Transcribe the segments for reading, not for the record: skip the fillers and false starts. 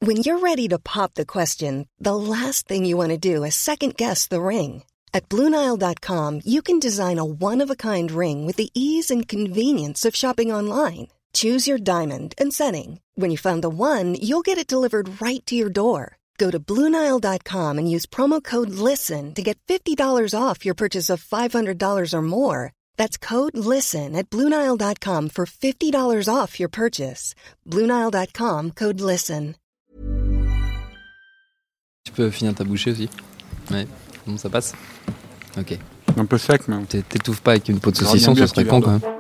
When you're ready to pop the question, the last thing you want to do is second-guess the ring. At BlueNile.com, you can design a one-of-a-kind ring with the ease and convenience of shopping online. Choose your diamond and setting. When you find the one, you'll get it delivered right to your door. Go to BlueNile.com and use promo code LISTEN to get $50 off your purchase of $500 or more. That's code LISTEN at BlueNile.com for $50 off your purchase. BlueNile.com, code LISTEN. Tu peux finir ta bouchée aussi. Ouais. Bon, ça passe. Ok. Un peu sec, mais... T'étouffes pas avec une peau de saucisson, ce serait con quand même.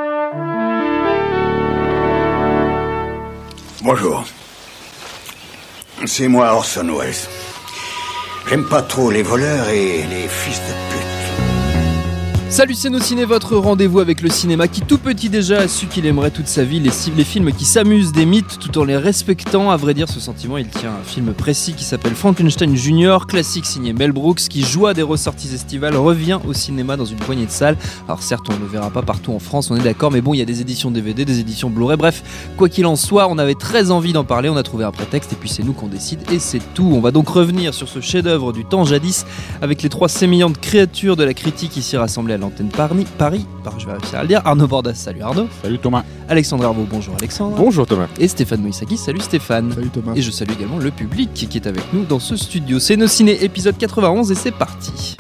Bonjour. C'est moi Orson Welles. J'aime pas trop les voleurs et les fils de pute. Salut c'est nos ciné, votre rendez-vous avec le cinéma qui tout petit déjà a su qu'il aimerait toute sa vie les films qui s'amusent des mythes tout en les respectant. À vrai dire, ce sentiment il tient à un film précis qui s'appelle Frankenstein Jr., classique signé Mel Brooks qui, joie des ressorties estivales, revient au cinéma dans une poignée de salles. Alors certes on ne le verra pas partout en France, on est d'accord, mais bon, il y a des éditions DVD, des éditions Blu-ray, bref, quoi qu'il en soit, on avait très envie d'en parler, on a trouvé un prétexte et puis c'est nous qu'on décide et c'est tout. On va donc revenir sur ce chef-d'œuvre du temps jadis avec les trois sémillantes créatures de la critique ici rassemblées à l'antenne Paris, je vais réussir à le dire. Arnaud Bordas, salut Arnaud. Salut Thomas. Alexandre Herbeau, bonjour Alexandre. Bonjour Thomas. Et Stéphane Moïsaki, salut Stéphane. Salut Thomas. Et je salue également le public qui est avec nous dans ce studio. C'est nos ciné, épisode 91 et c'est parti.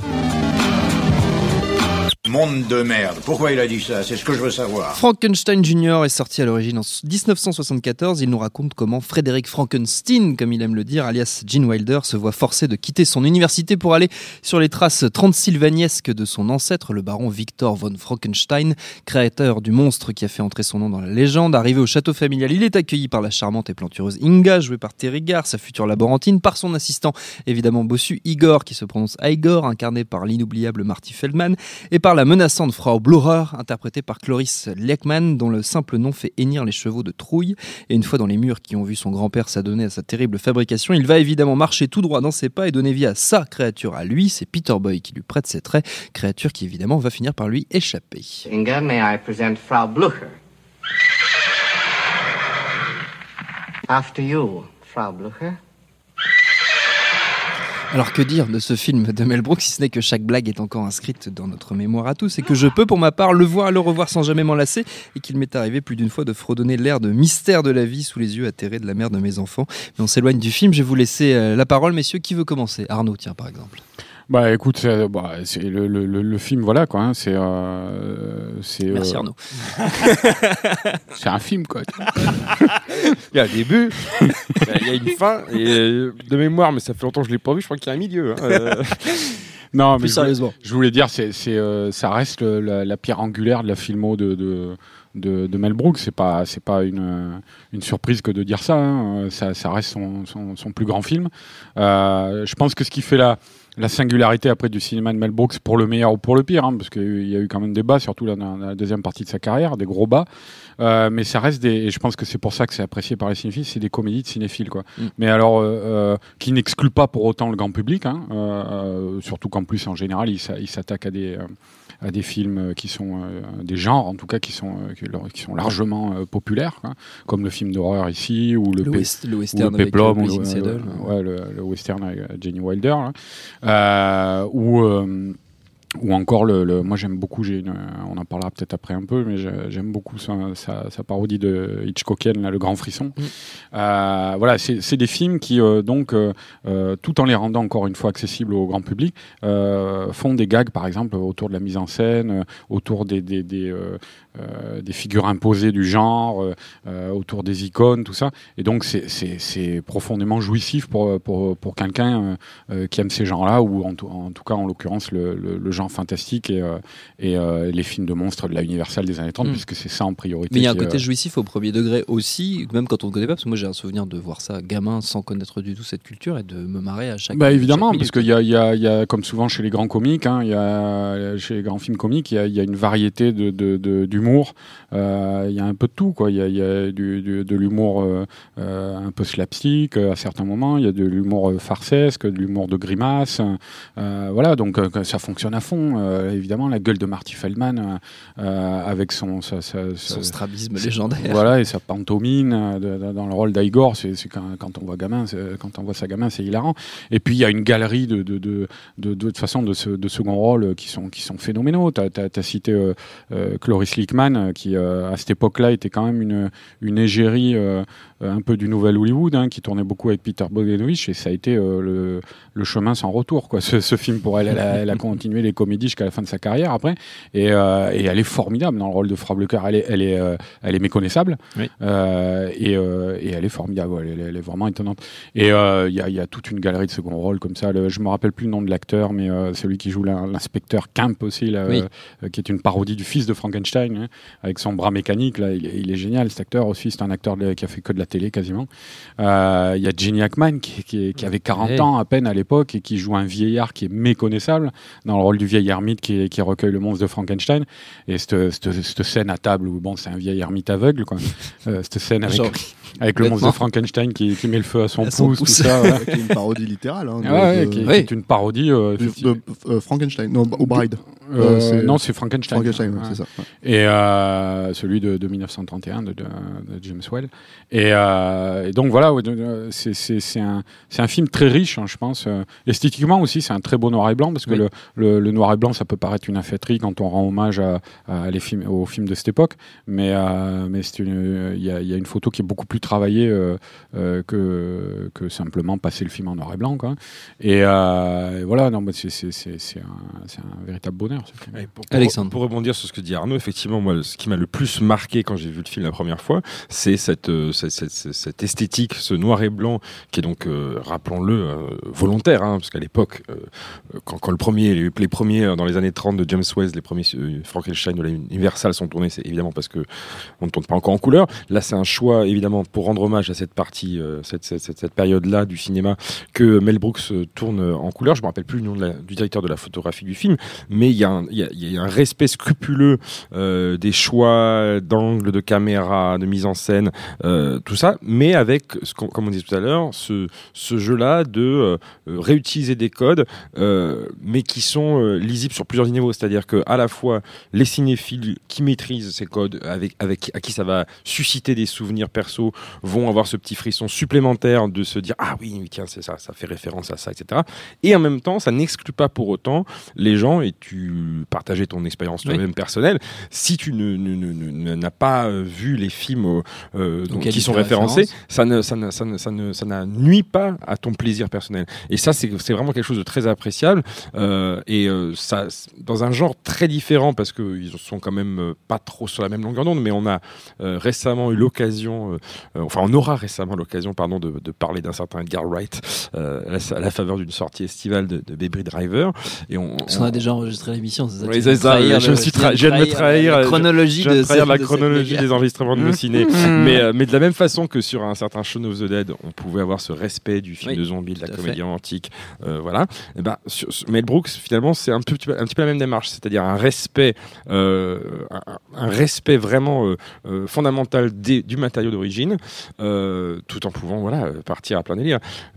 Monde de merde. Pourquoi il a dit ça? C'est ce que je veux savoir. Frankenstein Jr. est sorti à l'origine en 1974. Il nous raconte comment Frédéric Frankenstein, comme il aime le dire, alias Gene Wilder, se voit forcé de quitter son université pour aller sur les traces transylvaniesques de son ancêtre, le baron Victor von Frankenstein, créateur du monstre qui a fait entrer son nom dans la légende. Arrivé au château familial, il est accueilli par la charmante et plantureuse Inga, jouée par Terry Garr, sa future laborantine, par son assistant évidemment bossu Igor, qui se prononce Igor, incarné par l'inoubliable Marty Feldman, et par la menaçante Frau Blücher, interprétée par Cloris Leachman, dont le simple nom fait hennir les chevaux de trouille. Et une fois dans les murs qui ont vu son grand-père s'adonner à sa terrible fabrication, il va évidemment marcher tout droit dans ses pas et donner vie à sa créature à lui. C'est Peter Boy qui lui prête ses traits, créature qui évidemment va finir par lui échapper. Inga, may I present Frau Blücher? After you, Frau Blücher. Alors que dire de ce film de Mel Brooks, si ce n'est que chaque blague est encore inscrite dans notre mémoire à tous et que je peux pour ma part le voir et le revoir sans jamais m'en lasser et qu'il m'est arrivé plus d'une fois de fredonner l'air de mystère de la vie sous les yeux atterrés de la mère de mes enfants. Mais on s'éloigne du film, je vais vous laisser la parole, messieurs. Qui veut commencer? Arnaud, tiens, par exemple. Bah écoute, c'est le film, voilà quoi. Hein, Merci Arnaud. C'est un film quoi. Il y a un début, il y a une fin, et de mémoire, mais ça fait longtemps que je l'ai pas vu, je crois qu'il y a un milieu. Non, mais plus sérieusement. Je voulais dire, ça reste la pierre angulaire de la filmo de Mel Brooks. C'est pas une surprise que de dire ça. Hein. Ça reste son plus grand film. Je pense que ce qui fait la singularité après du cinéma de Mel Brooks, pour le meilleur ou pour le pire, hein, parce qu'il y a eu quand même des bas, surtout dans la deuxième partie de sa carrière, des gros bas, mais ça reste et je pense que c'est pour ça que c'est apprécié par les cinéphiles, c'est des comédies de cinéphiles quoi. Mais alors qui n'excluent pas pour autant le grand public, hein, surtout qu'en plus en général il s'attaque à des films qui sont des genres en tout cas qui sont largement populaires, quoi, comme le film d'horreur ici ou le western avec Peplum, Blazing Saddle, le western avec Gene Wilder, là, ou encore moi j'aime beaucoup, on en parlera peut-être après un peu, mais j'aime beaucoup sa parodie de Hitchcockienne, là, Le Grand Frisson. Voilà, c'est des films qui donc tout en les rendant encore une fois accessibles au grand public, font des gags par exemple autour de la mise en scène, autour des figures imposées du genre, autour des icônes, tout ça. Et donc c'est profondément jouissif pour quelqu'un qui aime ces genres-là, ou en tout cas en l'occurrence le genre fantastique et les films de monstres de la Universal des années 30, puisque c'est ça en priorité. Mais il y a un côté jouissif au premier degré aussi, même quand on ne connaît pas, parce que moi j'ai un souvenir de voir ça gamin sans connaître du tout cette culture et de me marrer à chaque évidemment, chaque parce qu'il y a comme souvent chez les grands comiques, hein, chez les grands films comiques, il y a une variété d'humour l'humour. Il y a un peu de tout, quoi. Il y a de l'humour un peu slapstick à certains moments. Il y a de l'humour farcesque, de l'humour de grimace. Voilà, donc ça fonctionne à fond. Évidemment, la gueule de Marty Feldman avec son strabisme légendaire. Voilà, et sa pantomime dans le rôle d'Igor, c'est quand on voit gamin, quand on voit sa gamin, c'est hilarant. Et puis il y a une galerie de façon de second rôle qui sont phénoménaux. T'as cité Cloris Leachman qui à cette époque-là était quand même une égérie un peu du nouvel Hollywood, qui tournait beaucoup avec Peter Bogdanovich, et ça a été le chemin sans retour, quoi. Ce film pour elle, elle a continué les comédies jusqu'à la fin de sa carrière après, et elle est formidable dans le rôle de Frau Blöcher. Elle est méconnaissable, oui. Et elle est formidable. Elle est vraiment étonnante. Et il y a toute une galerie de second rôle comme ça. Je me rappelle plus le nom de l'acteur, mais celui qui joue l'inspecteur Kemp aussi, là, oui. Qui est une parodie du fils de Frankenstein, avec son bras mécanique. Là, il est génial, cet acteur aussi. C'est un acteur qui a fait que de la télé quasiment. Il y a Gene Hackman qui avait 40 ans à peine à l'époque et qui joue un vieillard qui est méconnaissable dans le rôle du vieil ermite qui recueille le monstre de Frankenstein. Et cette scène à table où c'est un vieil ermite aveugle, quoi. Cette scène avec le monstre de Frankenstein qui met le feu à son pouce, tout ça. Qui est une parodie littérale. Qui est une parodie de Frankenstein, non, au Bride. Non, c'est Frankenstein. Frankenstein, c'est ça. Ouais. Et celui de 1931 de James Whale. Et donc voilà, c'est un film très riche, je pense. Esthétiquement aussi, c'est un très beau noir et blanc, parce que le noir et blanc, ça peut paraître une affaîtrie quand on rend hommage aux films de cette époque, mais il y a une photo qui est beaucoup plus travaillée que simplement passer le film en noir et blanc, quoi. Et voilà, non, c'est un véritable bonheur. Alexandre. Pour rebondir sur ce que dit Arnaud, effectivement, moi, ce qui m'a le plus marqué quand j'ai vu le film la première fois, c'est cette esthétique, ce noir et blanc, qui est donc, rappelons-le, volontaire, parce qu'à l'époque, quand les premiers dans les années 30 de James Whale, les premiers Frankenstein de la Universal sont tournés, c'est évidemment parce que on ne tourne pas encore en couleur. Là, c'est un choix, évidemment, pour rendre hommage à cette partie, cette période-là du cinéma, que Mel Brooks tourne en couleur. Je me rappelle plus le nom du directeur de la photographie du film, mais il y a un respect scrupuleux des choix d'angle, de caméra, de mise en scène, tout ça, mais avec, comme on disait tout à l'heure, ce jeu-là de réutiliser des codes, mais qui sont lisibles sur plusieurs niveaux. C'est-à-dire qu'à la fois, les cinéphiles qui maîtrisent ces codes, à qui ça va susciter des souvenirs perso, vont avoir ce petit frisson supplémentaire de se dire « Ah oui, tiens, c'est ça fait référence à ça, etc. » Et en même temps, ça n'exclut pas pour autant les gens, et tu partageais ton expérience toi-même personnelle, si tu n'as pas vu les films qui sont référencés, ça ne nuit pas à ton plaisir personnel. Et ça, c'est vraiment quelque chose de très appréciable, et ça, dans un genre très différent, parce qu'ils sont quand même pas trop sur la même longueur d'onde, mais on a récemment eu l'occasion, on aura récemment l'occasion, de parler d'un certain Edgar Wright à la faveur d'une sortie estivale de Baby Driver. Et on a déjà enregistré l'émission, c'est ça? Oui, c'est ça. Je viens de me trahir la chronologie des enregistrements de nos ciné. Mais de la même façon que sur un certain Shaun of the Dead, on pouvait avoir ce respect du film de zombie, de la comédie romantique, voilà. Et ben, sur Mel Brooks, finalement, c'est un petit peu la même démarche, c'est-à-dire un respect vraiment fondamental du matériau d'origine, tout en pouvant partir à plein délire.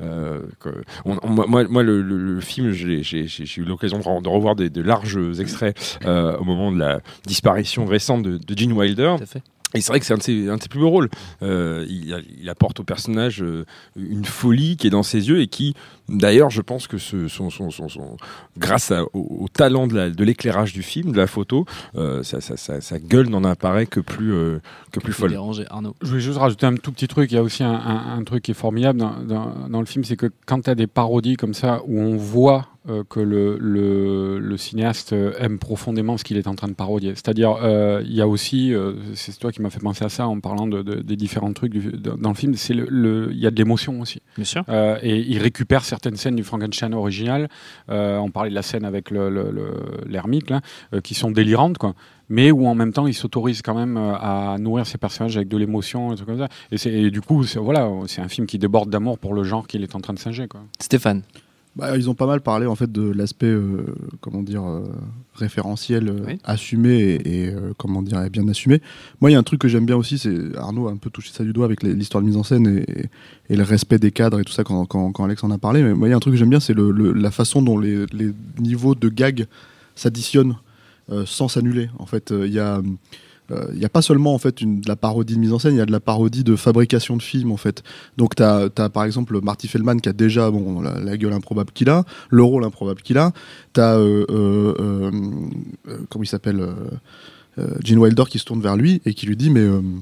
Moi, le film, j'ai eu l'occasion de revoir de larges extraits au moment de la disparition récente de Gene Wilder. Tout à fait. Et c'est vrai que c'est un de ses plus beaux rôles. Il apporte au personnage une folie qui est dans ses yeux et qui, d'ailleurs, je pense que grâce au talent de l'éclairage du film, de la photo, sa gueule n'en apparaît que plus folle. Déranger, Arnaud. Je voulais juste rajouter un tout petit truc. Il y a aussi un truc qui est formidable dans le film, c'est que quand tu as des parodies comme ça où on voit que le cinéaste aime profondément ce qu'il est en train de parodier. C'est-à-dire, il y a aussi, c'est toi qui m'as fait penser à ça en parlant des différents trucs dans le film, il y a de l'émotion aussi. Bien sûr. Et il récupère certaines scènes du Frankenstein original. On parlait de la scène avec l'ermite, là, qui sont délirantes, quoi. Mais où en même temps il s'autorise quand même à nourrir ses personnages avec de l'émotion et tout comme ça. Et du coup, c'est un film qui déborde d'amour pour le genre qu'il est en train de singer, quoi. Stéphane. Ils ont pas mal parlé en fait de l'aspect référentiel assumé et comment dire bien assumé. Moi, il y a un truc que j'aime bien aussi, c'est Arnaud a un peu touché ça du doigt avec l'histoire de mise en scène et le respect des cadres et tout ça quand Alex en a parlé. Mais moi, il y a un truc que j'aime bien, c'est la façon dont les niveaux de gag s'additionnent sans s'annuler. En fait, il y a pas seulement en fait de la parodie de mise en scène, il y a de la parodie de fabrication de films en fait. Donc t'as par exemple Marty Feldman qui a déjà la gueule improbable qu'il a, le rôle improbable qu'il a. T'as comment il s'appelle Gene Wilder qui se tourne vers lui et qui lui dit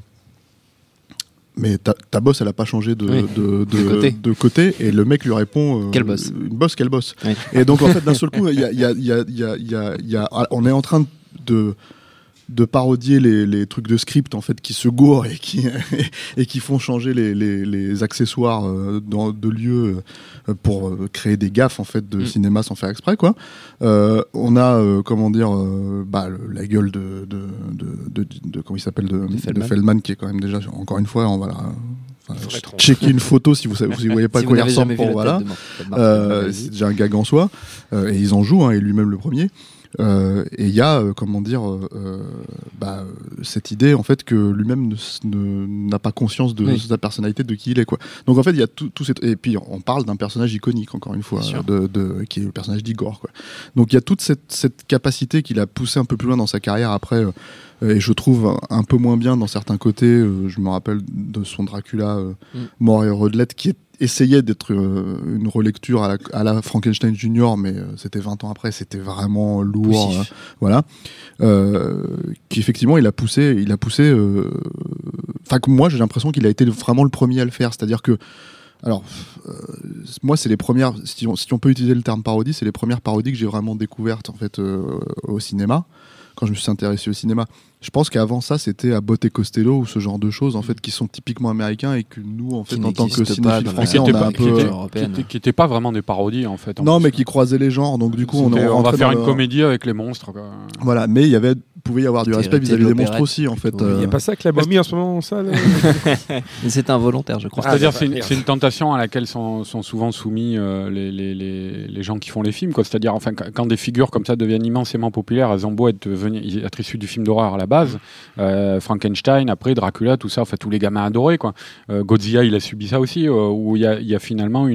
mais ta boss elle a pas changé de côté et le mec lui répond quelle boss une boss quelle boss. Oui. Et donc en fait d'un seul coup on est en train de parodier les trucs de script en fait qui se gourent et qui font changer les accessoires de lieux pour créer des gaffes en fait de cinéma sans faire exprès quoi. On a la gueule de comment il s'appelle de Feldman qui est quand même déjà encore une fois on va checker une photo si vous voyez pas si quoi il ressemble pour voilà c'est déjà un gag en soi et ils en jouent et lui-même le premier. Et il y a cette idée en fait que lui-même n'a pas conscience de sa personnalité, de qui il est quoi. Donc en fait il y a tout et puis on parle d'un personnage iconique encore une fois qui est le personnage d'Igor quoi. Donc il y a toute cette capacité qu'il a poussé un peu plus loin dans sa carrière après et je trouve un peu moins bien dans certains côtés. Je me rappelle de son Dracula Mort et Rödlett qui essayait d'être une relecture à la Frankenstein Junior, mais c'était 20 ans après, c'était vraiment lourd, voilà. Qui effectivement il a poussé. Enfin moi j'ai l'impression qu'il a été vraiment le premier à le faire, c'est-à-dire que moi c'est les premières, si on peut utiliser le terme parodie, c'est les premières parodies que j'ai vraiment découvertes en fait au cinéma. Quand je me suis intéressé au cinéma, je pense qu'avant ça, c'était Abbott et Costello ou ce genre de choses en fait qui sont typiquement américains et que nous, en fait, en tant que cinéphiles français, on a un peu qui n'étaient pas vraiment des parodies en fait. Non, mais qui croisaient les genres. Donc du coup, on va faire une comédie avec les monstres. Quoi. Voilà, mais pouvait y avoir du respect vis-à-vis des monstres aussi en fait. Il n'y a pas ça que la momie en ce moment, ça. C'est involontaire, je crois. C'est-à-dire, c'est une tentation à laquelle sont souvent soumis les gens qui font les films. Quoi. C'est-à-dire, enfin, quand des figures comme ça deviennent immensément populaires, elles ont beau être issues du film d'horreur à la base. Frankenstein, après Dracula, tout ça, enfin tous les gamins adorés quoi. Godzilla, il a subi ça aussi, où il y a finalement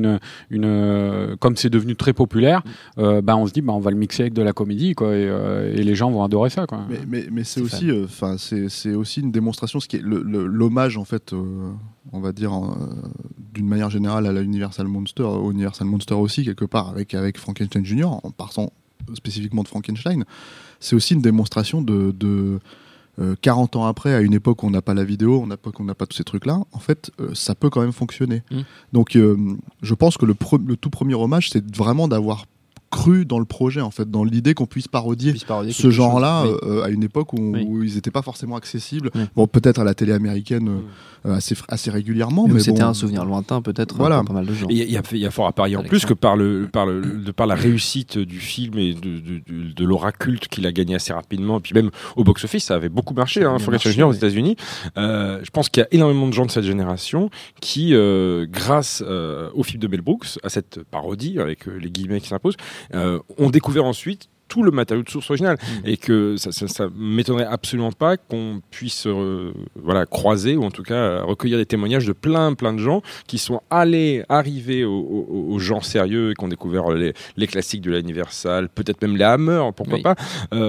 comme c'est devenu très populaire, on se dit on va le mixer avec de la comédie quoi, et les gens vont adorer ça quoi. Mais c'est aussi, c'est aussi une démonstration, ce qui est l'hommage en fait, on va dire d'une manière générale à la Universal Monster, au Universal Monster aussi quelque part avec Frankenstein Junior, en partant spécifiquement de Frankenstein. C'est aussi une démonstration de 40 ans après, à une époque où on n'a pas la vidéo, on n'a pas tous ces trucs-là, en fait, ça peut quand même fonctionner. Donc, je pense que le tout premier hommage, c'est vraiment d'avoir cru dans le projet, en fait, dans l'idée qu'on puisse parodier ce genre-là à une époque où ils n'étaient pas forcément accessibles. Bon, peut-être à la télé américaine assez régulièrement, mais c'était un souvenir lointain, peut-être pour pas mal de gens. Il y a fort à parier en plus que par la réussite du film et de l'aura culte qu'il a gagné assez rapidement, et puis même au box-office, ça avait beaucoup marché, Frankenstein Junior aux États-Unis. Je pense qu'il y a énormément de gens de cette génération qui, grâce au film de Mel Brooks, à cette parodie avec les guillemets qui s'imposent, ont découvert ensuite tout le matériau de source original et que ça m'étonnerait absolument pas qu'on puisse croiser ou en tout cas recueillir des témoignages de plein de gens qui sont arrivés aux gens sérieux et qui ont découvert les classiques de l'Universal, peut-être même les Hammer, pourquoi pas,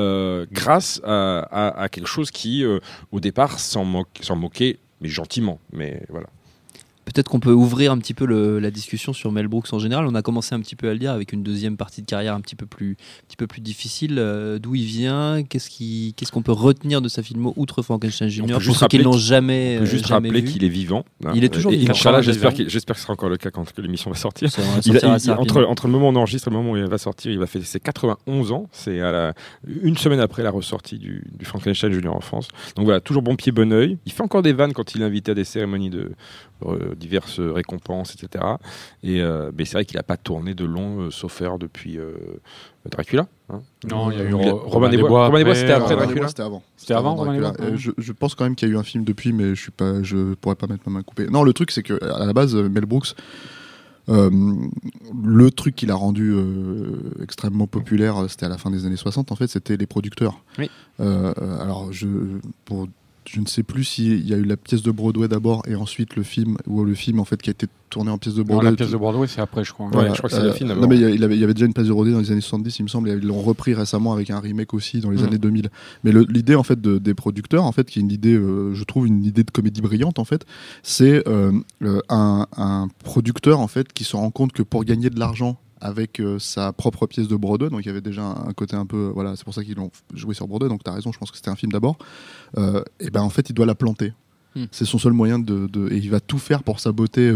grâce à quelque chose qui au départ s'en moquait, mais gentiment, mais voilà. Peut-être qu'on peut ouvrir un petit peu la discussion sur Mel Brooks en général. On a commencé un petit peu à le dire avec une deuxième partie de carrière un petit peu plus difficile. D'où il vient, qu'est-ce qu'on peut retenir de sa filmo outre Frankenstein Junior pour ceux qui l'ont jamais vu. On peut juste rappeler qu'il est vivant. Il est toujours vivant. Inch'Allah, j'espère que ce sera encore le cas quand l'émission va sortir. Entre le moment où on enregistre et le moment où il va sortir, il va fêter ses 91 ans. C'est une semaine après la ressortie du Frankenstein Junior en France. Donc voilà, toujours bon pied, bon oeil. Il fait encore des vannes quand il est invité à des cérémonies de diverses récompenses, etc. Mais c'est vrai qu'il n'a pas tourné de long, sauf erreur, depuis Dracula. Non, il y a eu Robin des Bois. C'était après Dracula. C'était avant Robin des Bois. Je pense quand même qu'il y a eu un film depuis, mais je pourrais pas mettre ma main coupée. Non, le truc c'est que à la base, Mel Brooks, Le truc qui l'a rendu extrêmement populaire, c'était à la fin des années 60, en fait, c'était les producteurs. Oui. Alors, je ne sais plus s'il y a eu la pièce de Broadway d'abord et ensuite le film, ou le film en fait qui a été tourné en pièce de Broadway. Non, la pièce de Broadway, c'est après, je crois. Ouais, je crois que c'est le film d'abord. Non, mais il y avait déjà une pièce de Broadway dans les années 70, il me semble, et ils l'ont repris récemment avec un remake aussi dans les années 2000. Mais l'idée en fait des producteurs, en fait, qui est une idée, je trouve une idée de comédie brillante en fait, c'est un producteur en fait qui se rend compte que pour gagner de l'argent avec sa propre pièce de Broadway, donc il y avait déjà un côté un peu, voilà, c'est pour ça qu'ils l'ont joué sur Broadway, donc t'as raison, je pense que c'était un film d'abord, et ben en fait il doit la planter. C'est son seul moyen et il va tout faire pour saboter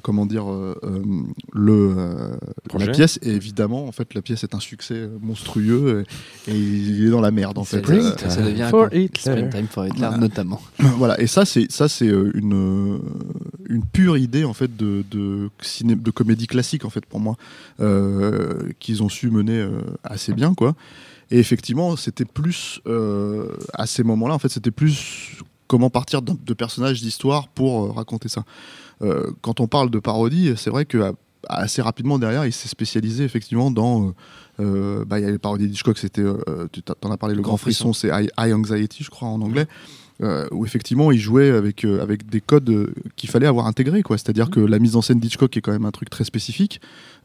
la pièce, et évidemment en fait la pièce est un succès monstrueux et il est dans la merde en fait. Ça devient Springtime for Hitler notamment. Voilà, et ça c'est une pure idée en fait de comédie classique en fait pour moi, qu'ils ont su mener assez bien quoi. Et effectivement c'était plus à ces moments-là en fait c'était plus comment partir de personnages d'histoire pour raconter ça. Quand on parle de parodie, c'est vrai que assez rapidement derrière, il s'est spécialisé effectivement dans. Il y a les parodies d'Hitchcock, c'était. Tu t'en as parlé, le Grand Frisson, c'est High Anxiety, je crois, en anglais. Où effectivement il jouait avec des codes qu'il fallait avoir intégrés, quoi. C'est-à-dire que la mise en scène d'Hitchcock est quand même un truc très spécifique.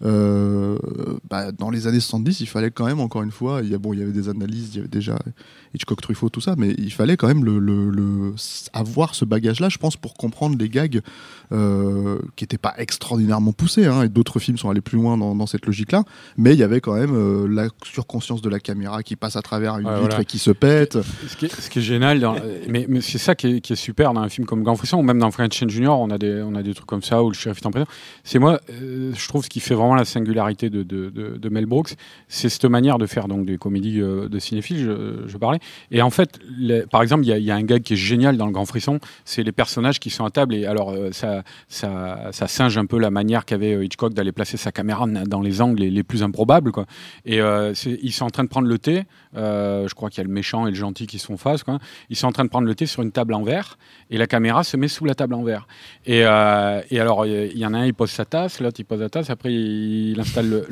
Dans les années 70, il fallait quand même, encore une fois, il y avait des analyses, il y avait déjà Hitchcock, Truffaut, tout ça, mais il fallait quand même avoir ce bagage-là, je pense, pour comprendre les gags qui n'étaient pas extraordinairement poussés, hein, et d'autres films sont allés plus loin dans cette logique-là, mais il y avait quand même la surconscience de la caméra qui passe à travers une vitre et qui se pète. Ce qui est génial, mais c'est ça qui est super dans un film comme Grand Frisson, ou même dans French and Junior, on a des trucs comme ça, où le shérif est en prison. C'est moi, je trouve, ce qui fait vraiment la singularité de Mel Brooks, c'est cette manière de faire donc des comédies de cinéphiles, je parlais. Et en fait, par exemple, il y a un gag qui est génial dans le Grand Frisson, c'est les personnages qui sont à table, et alors ça singe un peu la manière qu'avait Hitchcock d'aller placer sa caméra dans les angles les plus improbables, quoi. Et ils sont en train de prendre le thé, je crois qu'il y a le méchant et le gentil qui sont face, quoi. Ils sont en train de prendre le thé sur une table en verre, et la caméra se met sous la table en verre. Et alors, il y en a un, il pose sa tasse, l'autre, il pose la tasse, après, il installe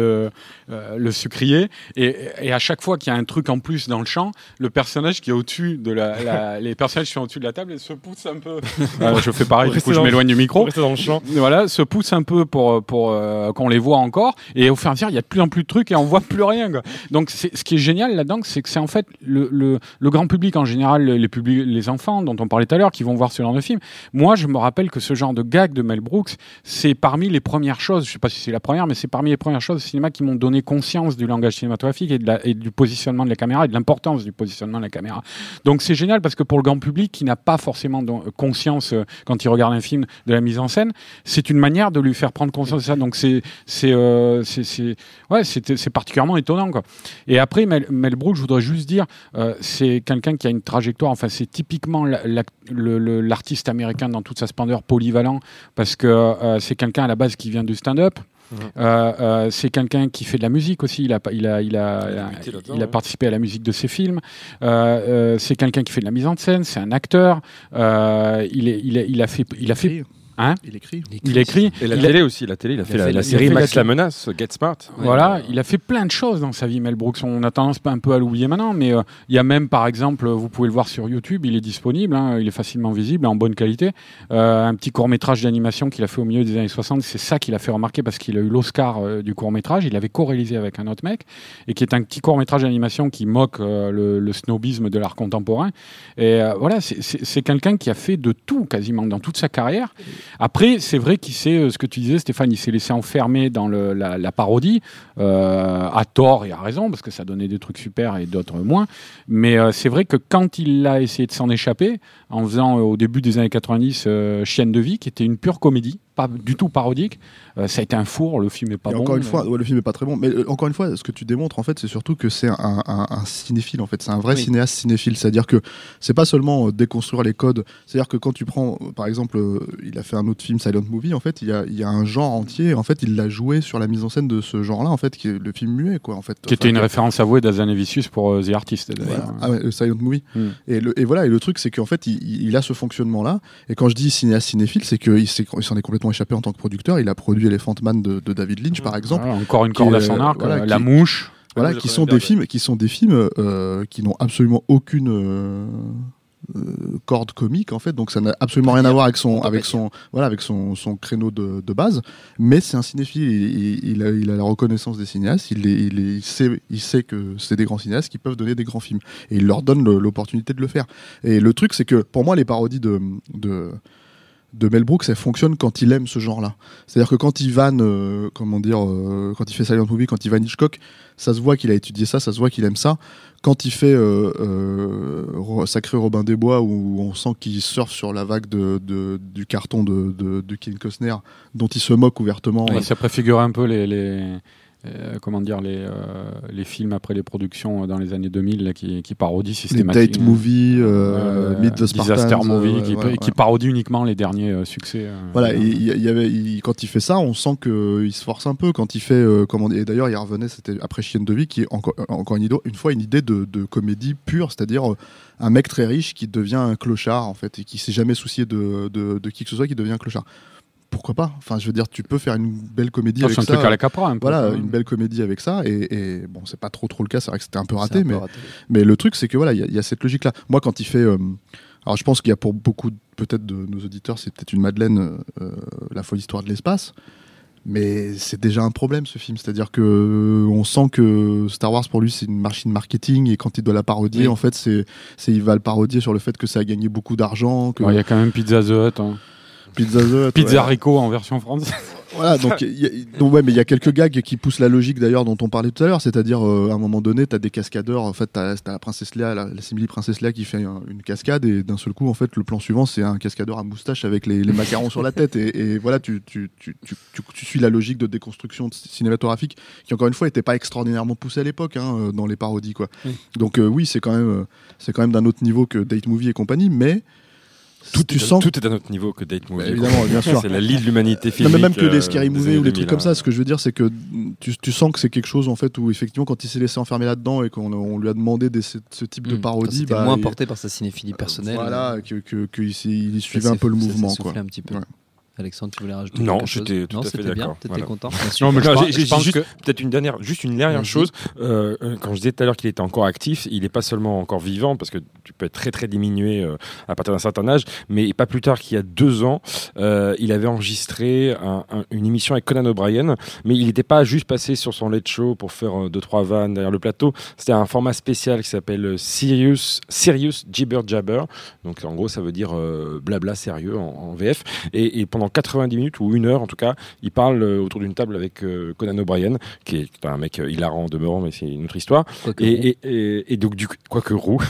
le sucrier, et à chaque fois qu'il y a un truc en plus dans le champ, le personnage qui est au-dessus de les personnages qui sont au-dessus de la table, se poussent un peu. Je fais pareil, du coup, je m'éloigne du micro. Dans le champ. Voilà, se poussent un peu pour qu'on les voit encore, et au fur et à mesure, il y a de plus en plus de trucs, et on voit plus rien, quoi. Donc, ce qui est génial là-dedans, c'est que c'est en fait le grand public en général, les enfants dont on parlait tout à l'heure, qui vont voir ce genre de film. Moi, je me rappelle que ce genre de gag de Mel Brooks, c'est parmi les premières choses, je sais pas si c'est la première, mais c'est parmi les premières choses au cinéma qui m'ont donné conscience du langage cinématographique et du positionnement de la caméra et de l'importance du positionnement de la caméra. Donc c'est génial parce que pour le grand public qui n'a pas forcément conscience quand il regarde un film de la mise en scène, c'est une manière de lui faire prendre conscience de ça. Donc c'est particulièrement étonnant, quoi. Et après Mel Brooks, je voudrais juste dire, c'est quelqu'un qui a une trajectoire, enfin c'est typiquement l'artiste américain dans toute sa splendeur, polyvalent, parce que c'est quelqu'un à la base qui vient du stand-up. C'est quelqu'un qui fait de la musique aussi. Il a participé à la musique de ses films. C'est quelqu'un qui fait de la mise en scène. C'est un acteur. Il a fait. Hein, il écrit. Et la télé aussi. Il a fait la série Max la menace, Get Smart. Voilà, il a fait plein de choses dans sa vie, Mel Brooks. On a tendance un peu à l'oublier maintenant, mais il y a même, par exemple, vous pouvez le voir sur YouTube, il est disponible, hein, il est facilement visible, en bonne qualité. Un petit court-métrage d'animation qu'il a fait au milieu des années 60, c'est ça qu'il a fait remarquer parce qu'il a eu l'Oscar du court-métrage. Il avait co-réalisé avec un autre mec, et qui est un petit court-métrage d'animation qui moque le snobisme de l'art contemporain. Et voilà, c'est quelqu'un qui a fait de tout, quasiment, dans toute sa carrière. Après, c'est vrai qu'il s'est, ce que tu disais, Stéphane, il s'est laissé enfermer dans la parodie, à tort et à raison, parce que ça donnait des trucs super et d'autres moins. Mais c'est vrai que quand il a essayé de s'en échapper, en faisant au début des années 90 Chienne de vie, qui était une pure comédie, pas du tout parodique, ça a été un four, le film est pas bon. Encore une fois, le film est pas très bon, mais encore une fois, ce que tu démontres en fait, c'est surtout que c'est un cinéphile en fait, c'est un vrai cinéaste cinéphile, c'est-à-dire que c'est pas seulement déconstruire les codes, c'est-à-dire que quand tu prends, par exemple, il a fait un autre film, Silent Movie, en fait, il y a un genre entier, en fait, il l'a joué sur la mise en scène de ce genre-là, en fait, qui est le film muet, quoi, en fait. Qui était une référence avouée d'Azanavicius pour The Artist, d'ailleurs. Voilà. Ah ouais, Silent Movie. Et voilà, et le truc, c'est qu'en fait, il a ce fonctionnement-là, et quand je dis cinéaste cinéphile, c'est qu'il s'en est complètement complètement échappé en tant que producteur. Il a produit Elephant Man de David Lynch, par exemple. Voilà, encore une corde à son arc. La Mouche. Voilà, qui sont des films qui n'ont absolument aucune corde comique en fait, donc ça n'a absolument rien à voir avec son créneau de base, mais c'est un cinéphile, il a la reconnaissance des cinéastes, il sait que c'est des grands cinéastes qui peuvent donner des grands films et il leur donne l'opportunité de le faire. Et le truc c'est que pour moi les parodies de Mel Brooks, elles fonctionnent quand il aime ce genre-là. C'est-à-dire que quand il vanne, quand il fait Silent Movie, quand il vanne Hitchcock, ça se voit qu'il a étudié ça, ça se voit qu'il aime ça. Quand il fait Sacré Robin des Bois, où on sent qu'il surfe sur la vague du carton de Kevin Costner, dont il se moque ouvertement. Ouais, ça préfigure un peu les films après les productions dans les années 2000 là, qui parodient systématiquement. Les Date Movie, Meet the Spartans. Disaster Movie, qui parodient uniquement les derniers succès. Voilà, quand il fait ça, on sent qu'il se force un peu. Quand il fait, et d'ailleurs, il revenait, c'était après Chienne de Vie, qui est encore une fois une idée de comédie pure, c'est-à-dire un mec très riche qui devient un clochard, en fait, et qui s'est jamais soucié de qui que ce soit, qui devient un clochard. Pourquoi pas ? Enfin, je veux dire, tu peux faire une belle comédie avec ça. C'est un truc à la Capra, un peu. Voilà, une belle comédie avec ça. Et bon, c'est pas trop le cas. C'est vrai que c'était un peu raté, mais le truc, c'est que voilà, il y a cette logique-là. Moi, quand il fait, alors je pense qu'il y a pour beaucoup peut-être de nos auditeurs, c'est peut-être une Madeleine, La folle histoire de l'espace. Mais c'est déjà un problème ce film, c'est-à-dire que on sent que Star Wars pour lui c'est une machine marketing et quand il doit la parodier, en fait, il va le parodier sur le fait que ça a gagné beaucoup d'argent. Il y a quand même Pizza the Hut. Pizza Rico en version française. Voilà, donc mais il y a quelques gags qui poussent la logique d'ailleurs dont on parlait tout à l'heure, c'est-à-dire à un moment donné, t'as des cascadeurs, en fait, t'as la princesse Léa, la simili princesse Léa qui fait une cascade et d'un seul coup, en fait, le plan suivant, c'est un cascadeur à moustache avec les macarons sur la tête et voilà, tu suis la logique de déconstruction cinématographique qui encore une fois était pas extraordinairement poussée à l'époque dans les parodies quoi. Oui. Donc oui, c'est quand même d'un autre niveau que Date Movie et compagnie, mais tout est à notre niveau que Date Movie. Évidemment, bien sûr. C'est la lie de l'humanité filmique. Non, mais même que les Scary Movie ou les trucs comme ça, ce que je veux dire, c'est que tu sens que c'est quelque chose en fait où effectivement, quand il s'est laissé enfermer là-dedans et qu'on lui a demandé ce type de parodie, c'était moins porté par sa cinéphilie personnelle. Voilà, qu'il suivait un peu le mouvement, quoi. Un petit peu. Ouais. Alexandre, tu voulais rajouter quelque chose ? J'étais tout à fait d'accord. T'étais voilà. content. Non, mais j'ai juste peut-être une dernière chose. Quand je disais tout à l'heure qu'il était encore actif, il n'est pas seulement encore vivant, parce que tu peux être très très diminué à partir d'un certain âge, mais pas plus tard qu'il y a 2 ans, il avait enregistré une émission avec Conan O'Brien, mais il n'était pas juste passé sur son Late Show pour faire 2-3 vannes derrière le plateau. C'était un format spécial qui s'appelle Serious Jibber Jabber. Donc en gros, ça veut dire blabla sérieux en VF. Et pendant 90 minutes ou 1 heure en tout cas, il parle autour d'une table avec Conan O'Brien, qui est un mec hilarant en demeurant, mais c'est une autre histoire. Et donc du coup, quoique roux,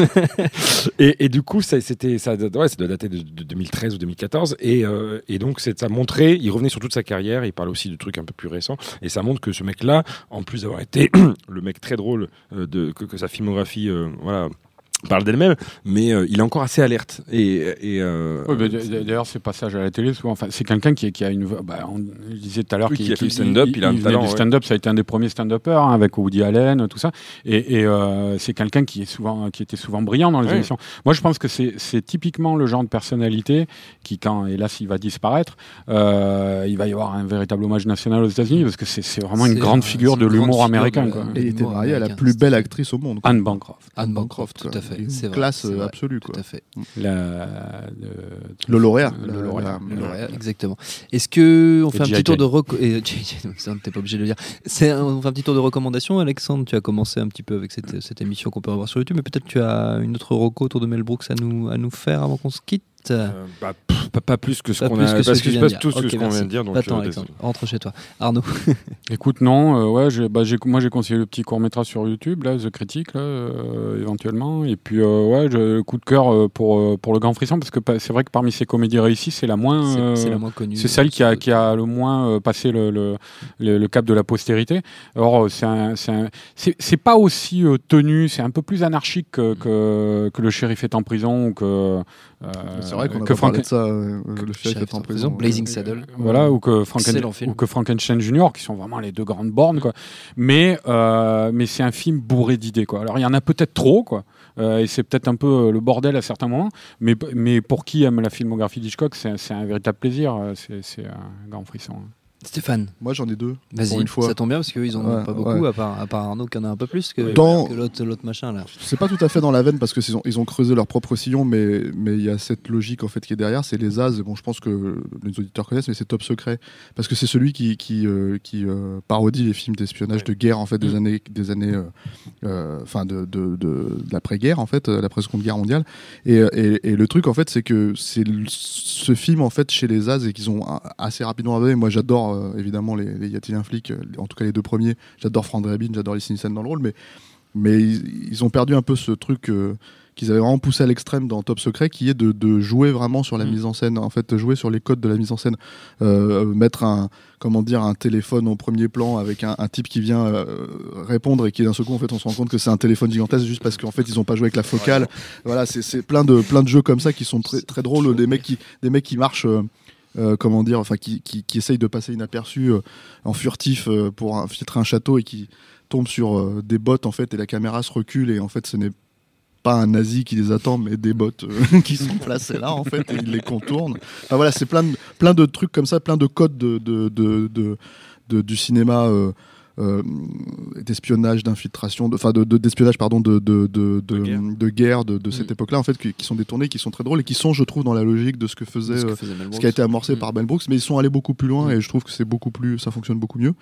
et du coup ça doit dater de 2013 ou 2014, et donc ça montrait, il revenait sur toute sa carrière, il parle aussi de trucs un peu plus récents, et ça montre que ce mec-là, en plus d'avoir été le mec très drôle que sa filmographie, voilà, parle d'elle-même, mais il est encore assez alerte. D'ailleurs, ces passages à la télé, souvent, c'est quelqu'un qui a une. On disait tout à l'heure qui a fait du stand-up, il a un talent. Du stand-up, ça a été un des premiers stand-uppers avec Woody Allen, tout ça. Et c'est quelqu'un qui était souvent brillant dans les émissions. Moi, je pense que c'est typiquement le genre de personnalité qui, quand hélas il va disparaître, il va y avoir un véritable hommage national aux États-Unis parce que c'est vraiment une grande figure de l'humour américain. Et il était marié à la plus belle actrice au monde. Anne Bancroft. Anne Bancroft, tout à fait. C'est classe absolue, quoi. Tout à fait. Le lauréat. Le lauréat, exactement. Est-ce que on fait un petit tour de t'es pas obligé de le dire. On fait un petit tour de recommandations, Alexandre. Tu as commencé un petit peu avec cette émission qu'on peut revoir sur YouTube, mais peut-être tu as une autre reco autour de Mel Brooks à nous faire avant qu'on se quitte. Pas plus que ce qu'on a, parce que je passe tout ce qu'on vient de dire. Donc attends, Alexandre, rentre chez toi. Arnaud. Écoute, non, moi j'ai conseillé le petit court-métrage sur YouTube, là, The Critic, là, éventuellement. Et puis, coup de cœur pour Le Grand Frisson, parce que c'est vrai que parmi ces comédies réussies, c'est la moins connue. C'est celle qui a le moins passé le cap de la postérité. Or, c'est pas aussi tenu, c'est un peu plus anarchique que Le Shérif est en prison ou que. C'est vrai qu'on a parlé de ça, Le Shérif est en prison. Blazing Saddle. Voilà, ou que Frankenstein Junior, qui sont vraiment les 2 grandes bornes, quoi. Mais c'est un film bourré d'idées, quoi. Alors, il y en a peut-être trop, quoi. et c'est peut-être un peu le bordel à certains moments, mais pour qui aime la filmographie d'Hitchcock, c'est un véritable plaisir, c'est un grand frisson. Stéphane, moi j'en ai deux. Vas-y, pour une fois. Ça tombe bien parce qu'ils en ont pas beaucoup, à part Arnaud qui en a un peu plus que l'autre machin là. C'est pas tout à fait dans la veine parce que ils ont creusé leur propre sillon, mais il y a cette logique en fait qui est derrière, c'est les As. Bon, je pense que les auditeurs connaissent, mais c'est Top Secret parce que c'est celui qui parodie les films d'espionnage de guerre en fait des années fin de l'après-guerre en fait, l'après-seconde guerre mondiale. Et le truc en fait, c'est que c'est ce film en fait chez les As et qu'ils ont assez rapidement abandonné. Moi, j'adore évidemment les Y a-t-il un flic, en tout cas les deux premiers. J'adore Frank Drebin, j'adore Leslie Nielsen dans le rôle, mais ils ont perdu un peu ce truc qu'ils avaient vraiment poussé à l'extrême dans Top Secret, qui est de jouer vraiment sur la mise en scène, en fait, jouer sur les codes de la mise en scène, mettre un téléphone au premier plan avec un type qui vient répondre et qui d'un seul coup en fait on se rend compte que c'est un téléphone gigantesque juste parce qu'en fait ils ont pas joué avec la focale. Voilà, c'est plein de jeux comme ça qui sont très très drôles, des mecs qui marchent. Qui essayent de passer inaperçus en furtif pour infiltrer un château et qui tombent sur des bottes en fait et la caméra se recule et en fait ce n'est pas un nazi qui les attend mais des bottes qui sont placées là en fait et ils les contournent. Enfin, voilà, c'est plein de trucs comme ça, plein de codes du cinéma d'espionnage, d'infiltration, d'espionnage pardon, de guerre de cette époque-là en fait qui sont détournés, qui sont très drôles et qui sont, je trouve, dans la logique de ce que faisait ce qui a été amorcé par Mel Brooks, mais ils sont allés beaucoup plus loin et je trouve que ça fonctionne beaucoup mieux.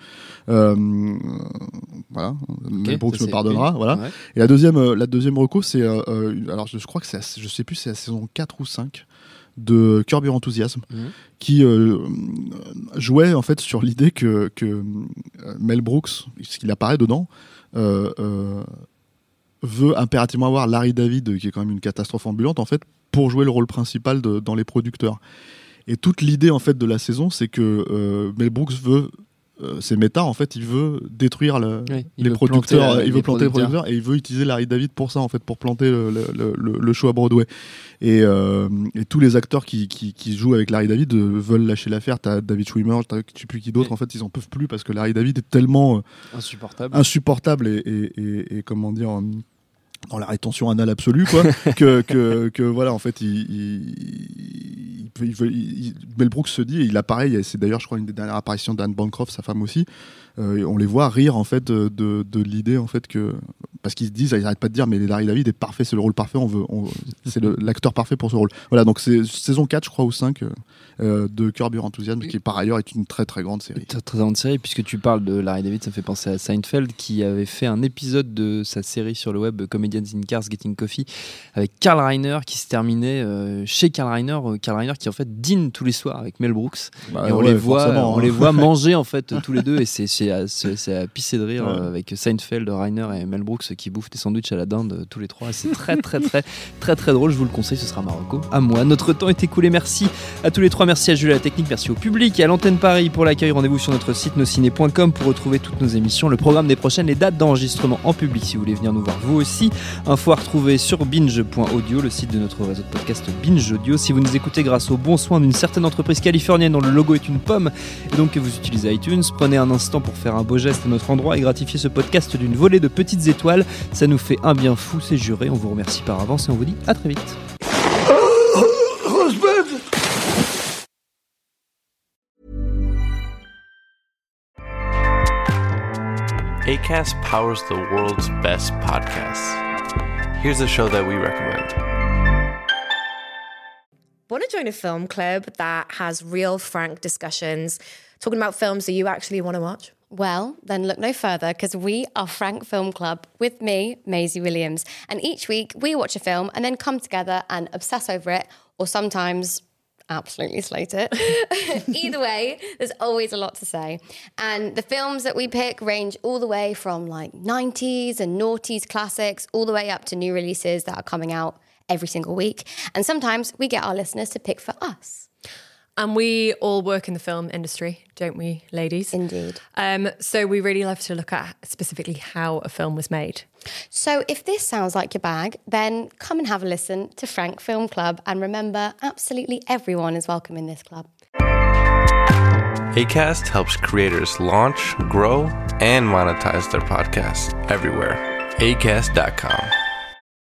Voilà, Mel Brooks me pardonnera. Voilà. Ouais. Et la deuxième reco, c'est alors je crois que je sais plus, c'est la saison 4 ou 5 de Curb Your Enthusiasm, qui jouait en fait sur l'idée que Mel Brooks, ce qu'il apparaît dedans, veut impérativement avoir Larry David, qui est quand même une catastrophe ambulante en fait, pour jouer le rôle principal dans les producteurs. Et toute l'idée en fait de la saison, c'est que Mel Brooks veut c'est méta en fait, il veut détruire les producteurs, il veut planter les producteurs et il veut utiliser Larry David pour ça en fait, pour planter le show à Broadway et tous les acteurs qui jouent avec Larry David veulent lâcher l'affaire. T'as David Schwimmer, je sais plus qui d'autre, en fait ils en peuvent plus parce que Larry David est tellement insupportable et comment dire, dans la rétention anale absolue quoi, que voilà en fait Mel Brooks se dit, et il apparaît, c'est d'ailleurs je crois une des dernières apparitions d'Anne Bancroft, sa femme aussi, on les voit rire en fait de l'idée en fait que, parce qu'ils se disent, ils n'arrêtent pas de dire mais Larry David est parfait, c'est le rôle parfait, c'est l'acteur parfait pour ce rôle. Voilà, donc c'est saison 4 je crois ou 5 de Curb Your Enthusiasm, qui par ailleurs est une très très grande série. Très grande série, puisque tu parles de Larry David, ça me fait penser à Seinfeld qui avait fait un épisode de sa série sur le web Comedians in Cars Getting Coffee avec Carl Reiner qui se terminait chez Carl Reiner qui en fait dîne tous les soirs avec Mel Brooks et on les voit manger en fait tous les deux et c'est à pisser de rire avec Seinfeld, Reiner et Mel Brooks qui bouffent des sandwichs à la dinde tous les trois, c'est très très très très très drôle, je vous le conseille, ce sera Marocco à moi. Notre temps est écoulé, merci à tous les trois, merci à Jules à la technique, merci au public et à l'antenne Paris pour l'accueil. Rendez-vous sur notre site nosciné.com pour retrouver toutes nos émissions, le programme des prochaines, les dates d'enregistrement en public si vous voulez venir nous voir vous aussi. Info à retrouver sur binge.audio, le site de notre réseau de podcast Binge Audio. Si vous nous écoutez grâce au bon soin d'une certaine entreprise californienne dont le logo est une pomme et donc que vous utilisez iTunes, prenez un instant pour faire un beau geste à notre endroit et gratifier ce podcast d'une volée de petites étoiles. Ça nous fait un bien fou, c'est juré. On vous remercie par avance et on vous dit à très vite. Acast powers the world's best podcasts. Here's a show that we recommend. Want to join a film club that has real, frank discussions, talking about films that you actually want to watch? Well, then look no further, because we are Frank Film Club with me, Maisie Williams. And each week we watch a film and then come together and obsess over it, or sometimes absolutely slate it. Either way, there's always a lot to say. And the films that we pick range all the way from like 90s and noughties classics, all the way up to new releases that are coming out every single week. And sometimes we get our listeners to pick for us. And we all work in the film industry, don't we, ladies? Indeed. So we really love to look at specifically how a film was made. So if this sounds like your bag, then come and have a listen to Frank Film Club. And remember, absolutely everyone is welcome in this club. Acast helps creators launch, grow, and monetize their podcasts everywhere. Acast.com.